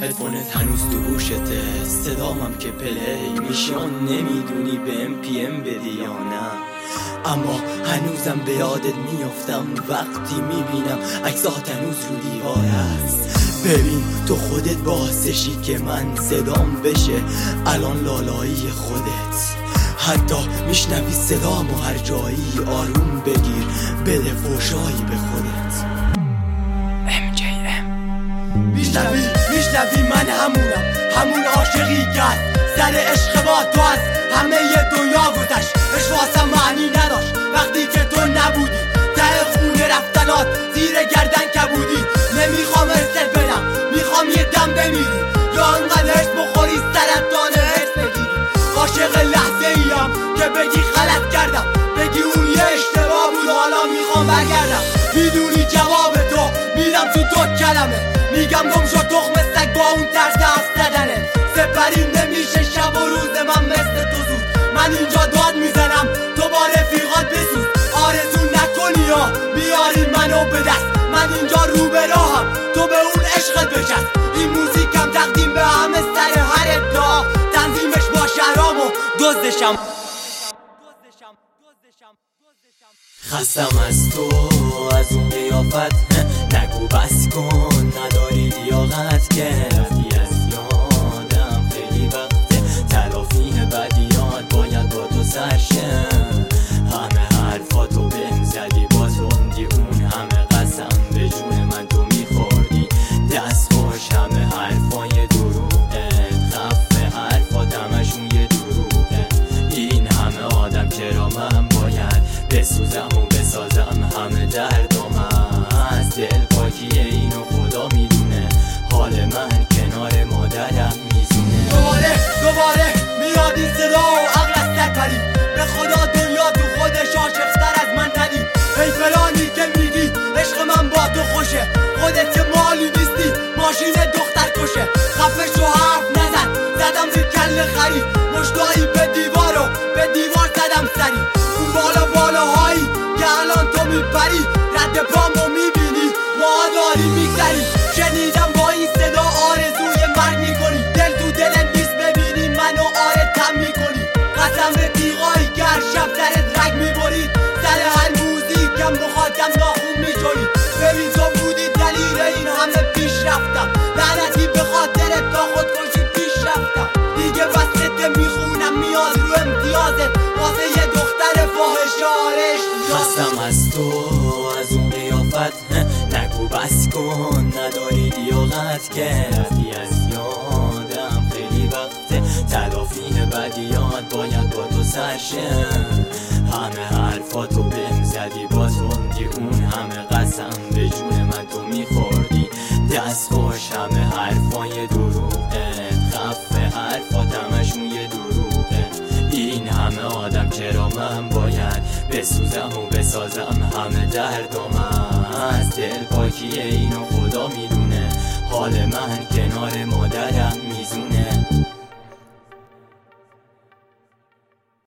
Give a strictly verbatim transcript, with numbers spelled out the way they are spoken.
هدفونت هنوز تو گوشته، صدامم که پلی میشون نمیدونی به ام پی ام بدی یا نه، اما هنوزم به یادت میافتم وقتی میبینم عکسات هنوز رو دیوار هست. ببین تو خودت باعثشی که من صدام بشه الان لالایی خودت، حتی میشنوی صدامو هر جایی، آروم بگیر بده فوشایی به خودت. ام جی ام میشنوی میشنوی من همونم، همون عاشقی که سر عشق با تو از همه دنیا گذشت. عشق واسم معنی نداشت وقتی که تو نبودی، ته خونه رفتنات زیر گردن کبودی. نمیخوام ارست بدم، میخوام یه دم بمیری، یا انقدر عشق بخوری سرطان عشق بگیری. عاشق لحظه ایم که بگی غلط کردم، بگی اون یه اشتباه بود حالا میخوام برگردم. میدونی جواب تو میدم تو دو کلمه، میگم گم شو تخم سگ با اون طرز حرف زدنه. سپری نمیشه شب و روز من مثل تو زود، من اینجا داد میزنم تو با رفیقات بسوز. آرزو نکنی یا بیاری منو به دست، من اینجا رو به راهم تو به اون عشقت بچست. این موزیکم تقدیم به همه سر هر ادعا، تنظیمش با شهرام و دزدشم. خستم از تو از اون قیافت، نگو بس کن نداری لیاقت که رفتی از یادم خیلی وقته. تلافی بدیات باید با تو سرشه، همه حرفاتو بهم زدی با تندی، اون همه قسم به جون من تو میخوردی. دست خوش همه حرفای دروغه، خفه حرفات همشون یه دروغه. این همه آدم چرا من باید بسوزم و بسازم همه دردم از دل پاکیه، اینو خدا میدونه، حال من کنار مادرم میزونه. دوباره دوباره میاد این صدا و عقل از سر پرید، به خدا دنیا تو خودش عاشق‌تر از من ندید. ای فلانی که میگی عشق من با تو خوشه، خودت که مالی نیستی ماشین دختر کشه. خفه شو حرف نزن زدم زیر کل خری، مشتایی به دیوارو به دیوار زدم سری. اون بالا بالاهایی که الان تو میپری، رد پامو میبینی ما داری میگذری. شنیدم با این صدا آرزوی مرگ میکنی، دل تو دلت نیست ببینی منو آره تم میکنی. قسم به تیغایی که هر شب سرت رگ میبرید، سر هر موزیکم بخوادم ناخون میجوری. ببین تو بودی دلیل این همه پیش رفتم، لعنتی به خاطرت تا خودکشی پیش رفتم. دیگه وسط میخونم میاد رو امتیازت، واسه یه دختر فاحشارش خستم از تو از اون قیافت، نگو بس کن نداری لیاقت که رفتی از یادم خیلی وقته. تلافی بدیات باید با تو سرشه، همه حرفاتو بهم زدی با تندی، اون همه قسم به جون من تو میخوردی. دست خوش همه حرفای دروغه، خفه حرفات همشون یه دروغه. این همه آدم چرا من باید بسوزم و بسازم همه دردم